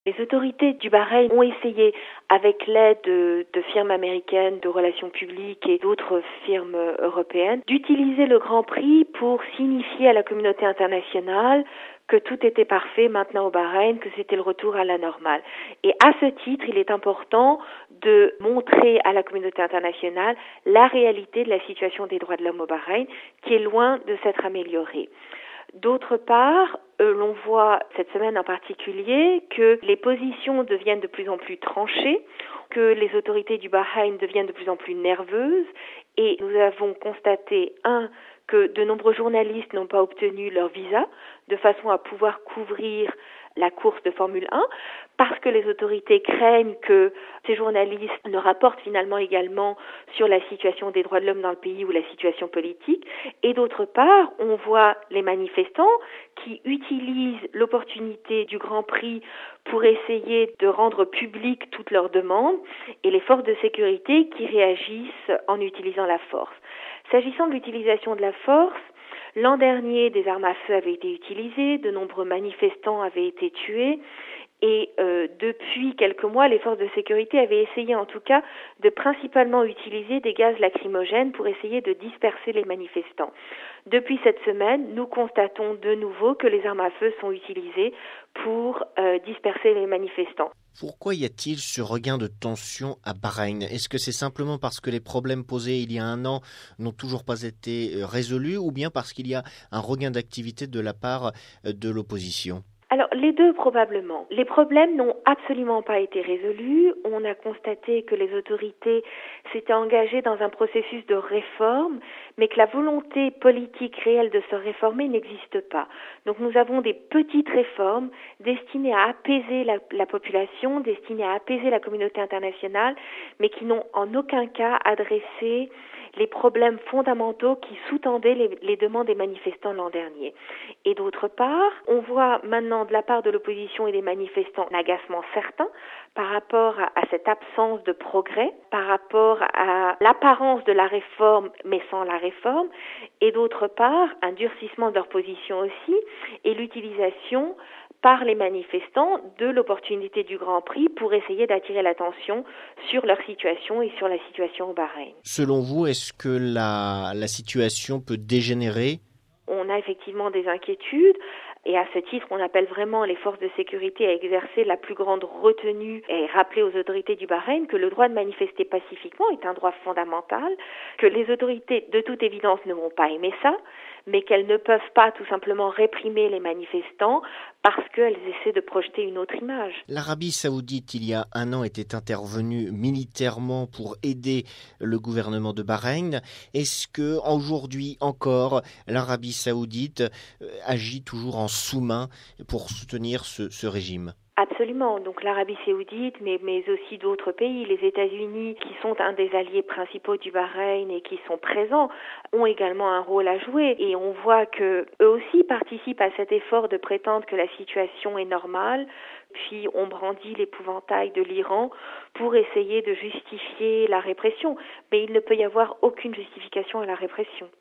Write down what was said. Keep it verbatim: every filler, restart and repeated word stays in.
Les autorités du Bahreïn ont essayé, avec l'aide de, de firmes américaines de relations publiques et d'autres firmes européennes, d'utiliser le Grand Prix pour signifier à la communauté internationale que tout était parfait maintenant au Bahreïn, que c'était le retour à la normale. Et à ce titre, il est important de montrer à la communauté internationale la réalité de la situation des droits de l'homme au Bahreïn, qui est loin de s'être améliorée. D'autre part, euh, l'on voit cette semaine en particulier que les positions deviennent de plus en plus tranchées, que les autorités du Bahreïn deviennent de plus en plus nerveuses, et nous avons constaté, un, que de nombreux journalistes n'ont pas obtenu leur visa, de façon à pouvoir couvrir la course de Formule un, parce que les autorités craignent que ces journalistes ne rapportent finalement également sur la situation des droits de l'homme dans le pays ou la situation politique. Et d'autre part, on voit les manifestants qui utilisent l'opportunité du Grand Prix pour essayer de rendre publiques toutes leurs demandes, et les forces de sécurité qui réagissent en utilisant la force. S'agissant de l'utilisation de la force, l'an dernier, des armes à feu avaient été utilisées, de nombreux manifestants avaient été tués, et euh, depuis quelques mois, les forces de sécurité avaient essayé en tout cas de principalement utiliser des gaz lacrymogènes pour essayer de disperser les manifestants. Depuis cette semaine, nous constatons de nouveau que les armes à feu sont utilisées pour euh, disperser les manifestants. Pourquoi y a-t-il ce regain de tension à Bahreïn ? Est-ce que c'est simplement parce que les problèmes posés il y a un an n'ont toujours pas été résolus, ou bien parce qu'il y a un regain d'activité de la part de l'opposition ? Alors, les deux probablement. Les problèmes n'ont absolument pas été résolus. On a constaté que les autorités s'étaient engagées dans un processus de réforme, mais que la volonté politique réelle de se réformer n'existe pas. Donc, nous avons des petites réformes destinées à apaiser la, la population, destinées à apaiser la communauté internationale, mais qui n'ont en aucun cas adressé les problèmes fondamentaux qui sous-tendaient les, les demandes des manifestants l'an dernier. Et d'autre part, on voit maintenant de la part de l'opposition et des manifestants un agacement certain par rapport à, à cette absence de progrès, par rapport à l'apparence de la réforme mais sans la réforme, et d'autre part, un durcissement de leur position aussi, et l'utilisation par les manifestants de l'opportunité du Grand Prix pour essayer d'attirer l'attention sur leur situation et sur la situation au Bahreïn. Selon vous, est-ce que la, la situation peut dégénérer ? On a effectivement des inquiétudes. Et à ce titre, on appelle vraiment les forces de sécurité à exercer la plus grande retenue et rappeler aux autorités du Bahreïn que le droit de manifester pacifiquement est un droit fondamental, que les autorités, de toute évidence, ne vont pas aimer ça, mais qu'elles ne peuvent pas tout simplement réprimer les manifestants parce qu'elles essaient de projeter une autre image. L'Arabie saoudite, il y a un an, était intervenue militairement pour aider le gouvernement de Bahreïn. Est-ce que aujourd'hui encore, l'Arabie saoudite agit toujours en sous-main pour soutenir ce, ce régime ? Absolument. Donc l'Arabie saoudite, mais, mais aussi d'autres pays, les États-Unis, qui sont un des alliés principaux du Bahreïn et qui sont présents, ont également un rôle à jouer. Et on voit que eux aussi participent à cet effort de prétendre que la situation est normale. Puis on brandit l'épouvantail de l'Iran pour essayer de justifier la répression. Mais il ne peut y avoir aucune justification à la répression.